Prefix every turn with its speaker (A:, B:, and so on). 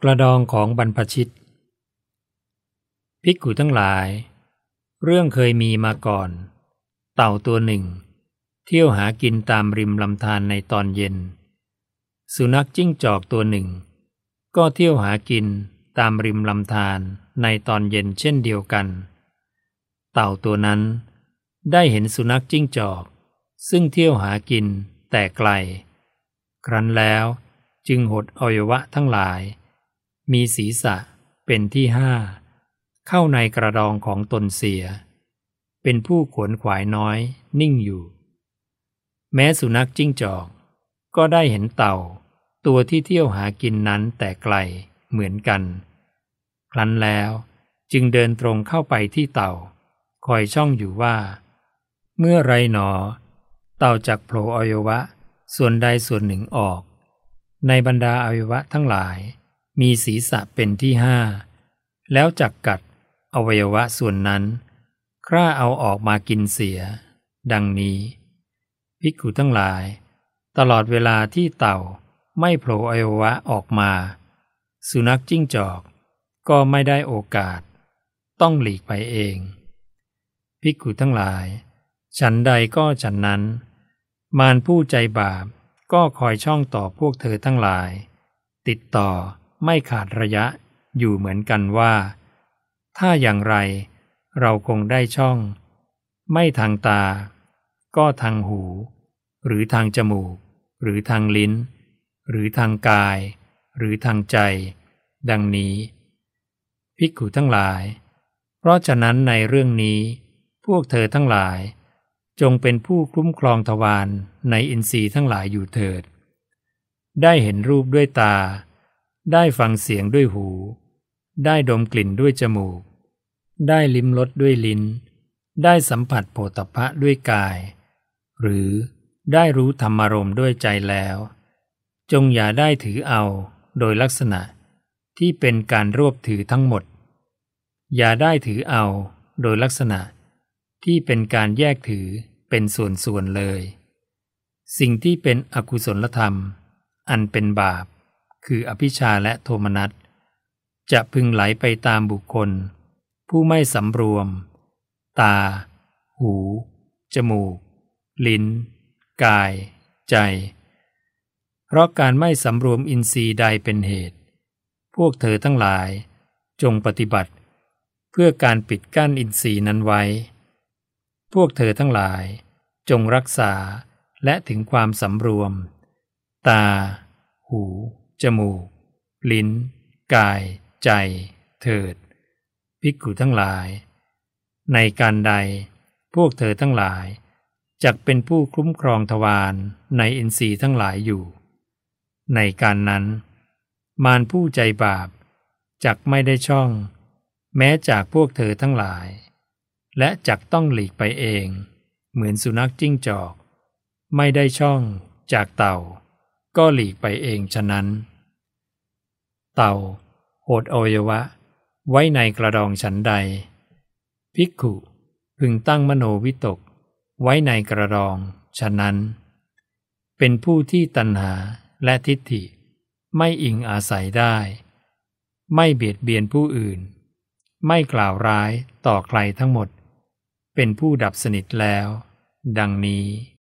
A: กระดองของบรรพชิตภิกขุทั้งหลายเรื่องเคยมีมาก่อนเต่าตัวหนึ่งเที่ยวหากินตามริมลำธารในตอนเย็นสุนัขจิ้งจอกตัวหนึ่งก็เที่ยวหากินตามริมลำธารในตอนเย็นเช่นเดียวกันเต่าตัวนั้นได้เห็นสุนัขจิ้งจอกซึ่งเที่ยวหากินแต่ไกลครั้นแล้วจึงหดอวัยวะทั้งหลายมีศีรษะเป็นที่ห้าเข้าในกระดองของตนเสียเป็นผู้ขวนขวายน้อยนิ่งอยู่แม้สุนัขจิ้งจอกก็ได้เห็นเต่าตัวที่เที่ยวหากินนั้นแต่ไกลเหมือนกันครั้นแล้วจึงเดินตรงเข้าไปที่เต่าคอยช่องอยู่ว่าเมื่อไรหนอเต่าจักโผล่อวัยวะส่วนใดส่วนหนึ่งออกในบรรดาอวัยวะทั้งหลายมีศีรษะเป็นที่ห้าแล้วจักกัดอวัยวะส่วนนั้นคร่าเอาออกมากินเสียดังนี้ภิกขุทั้งหลายตลอดเวลาที่เต่าไม่โผล่อวัยวะออกมาสุนัขจิ้งจอกก็ไม่ได้โอกาสต้องหลีกไปเองภิกขุทั้งหลายฉันใดก็ฉันนั้นมารผู้ใจบาปก็คอยช่องต่อพวกเธอทั้งหลายติดต่อไม่ขาดระยะอยู่เหมือนกันว่าถ้าอย่างไรเราคงได้ช่องไม่ทางตาก็ทางหูหรือทางจมูกหรือทางลิ้นหรือทางกายหรือทางใจดังนี้ภิกขุทั้งหลายเพราะฉะนั้นในเรื่องนี้พวกเธอทั้งหลายจงเป็นผู้คุ้มครองทวารในอินทรีย์ทั้งหลายอยู่เถิดได้เห็นรูปด้วยตาได้ฟังเสียงด้วยหูได้ดมกลิ่นด้วยจมูกได้ลิ้มรสด้วยลิ้นได้สัมผัสโผฏฐัพพะด้วยกายหรือได้รู้ธรรมารมณ์ด้วยใจแล้วจงอย่าได้ถือเอาโดยลักษณะที่เป็นการรวบถือทั้งหมดอย่าได้ถือเอาโดยลักษณะที่เป็นการแยกถือเป็นส่วนๆเลยสิ่งที่เป็นอกุศลธรรมอันเป็นบาปคืออภิชฌาและโทมนัสจะพึงไหลไปตามบุคคลผู้ไม่สำรวมตาหูจมูกลิ้นกายใจเพราะการไม่สำรวมอินทรีย์ใดเป็นเหตุพวกเธอทั้งหลายจงปฏิบัติเพื่อการปิดกั้นอินทรีย์นั้นไว้พวกเธอทั้งหลายจงรักษาและถึงความสำรวมตาหูจมูกลิ้นกายใจเถิดภิกขุทั้งหลายในการใดพวกเธอทั้งหลายจักเป็นผู้คุ้มครองทวารในอินทรีย์ทั้งหลายอยู่ในการนั้นมารผู้ใจบาปจักไม่ได้ช่องแม้จากพวกเธอทั้งหลายและจักต้องหลีกไปเองเหมือนสุนัขจิ้งจอกไม่ได้ช่องจากเต่าก็หลีกไปเองฉะนั้นเต่าโหดอวัยวะไว้ในกระดองฉันใดภิกขุพึงตั้งมโนวิตกไว้ในกระดองฉะนั้นเป็นผู้ที่ตัณหาและทิฏฐิไม่อิงอาศัยได้ไม่เบียดเบียนผู้อื่นไม่กล่าวร้ายต่อใครทั้งหมดเป็นผู้ดับสนิทแล้วดังนี้